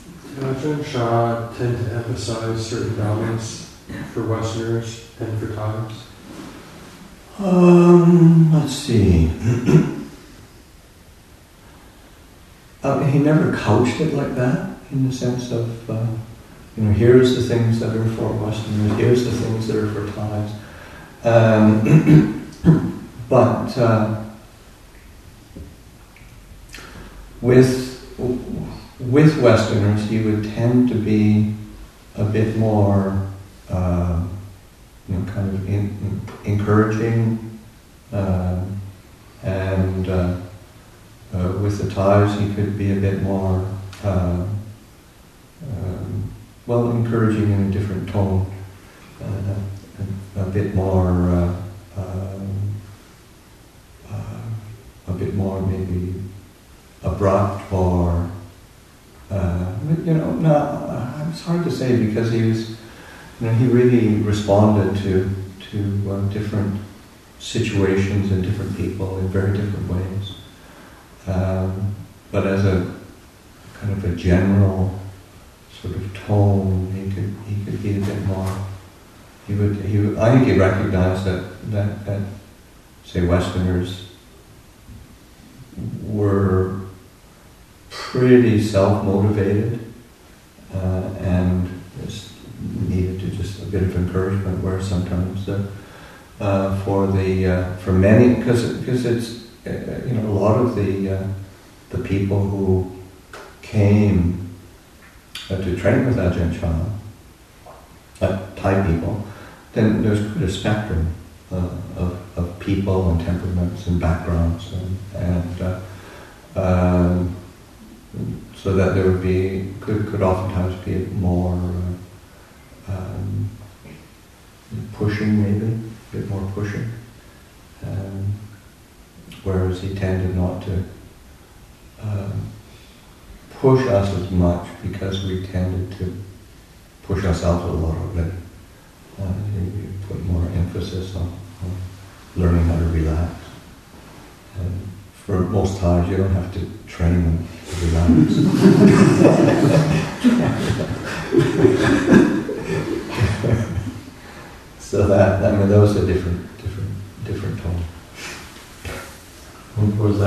Ajahn Chah tend to emphasize certain dhammas for Westerners and for Thais? Let's see. He never couched it like that, in the sense of, here's the things that are for Westerners, here's the things that are for Thais. But with Westerners, he would tend to be a bit more kind of encouraging, and with the Thais, he could be a bit more encouraging in a different tone, a bit more maybe abrupt, or it's hard to say, because he was, he really responded to different situations and different people in very different ways. But as a kind of a general sort of tone, he could be a bit more. He would. I think he recognized that say Westerners were pretty self-motivated, and just needed to just a bit of encouragement. Where sometimes for many, because it's a lot of the people who came to train with Ajahn Chah, Thai people, then there's quite a spectrum of people and temperaments and backgrounds, and so that there would be could oftentimes be more pushing, maybe a bit more pushing, whereas he tended not to push us as much, because we tended to push ourselves a lot already. He put more emphasis on learning how to relax. And for most Thais, you don't have to train them to relax. So those are different